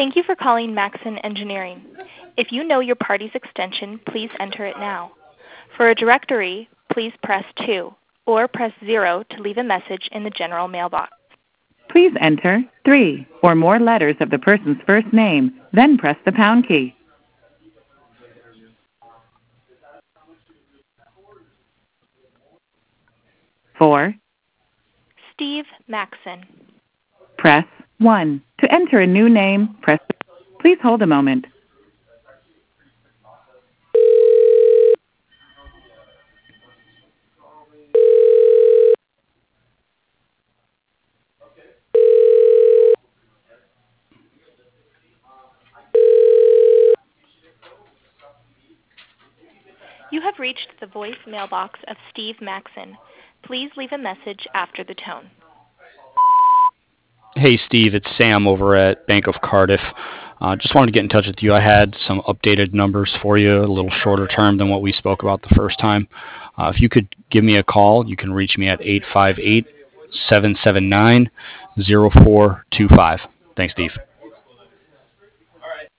Thank you for calling Maxon Engineering. If you know your party's extension, please enter it now. For a directory, please press 2 or press 0 to leave a message in the general mailbox. Please enter 3 or more letters of the person's first name, then press the pound key. For Steve Maxon. press 1. To enter a new name, press. Please hold a moment. You have reached the voice mailbox of Steve Maxon. Please leave a message after the tone. Hey, Steve, it's Sam over at Bank of Cardiff. Just wanted to get in touch with you. I had some updated numbers for you, a little shorter term than what we spoke about the first time. If you could give me a call, you can reach me at 858-779-0425. Thanks, Steve.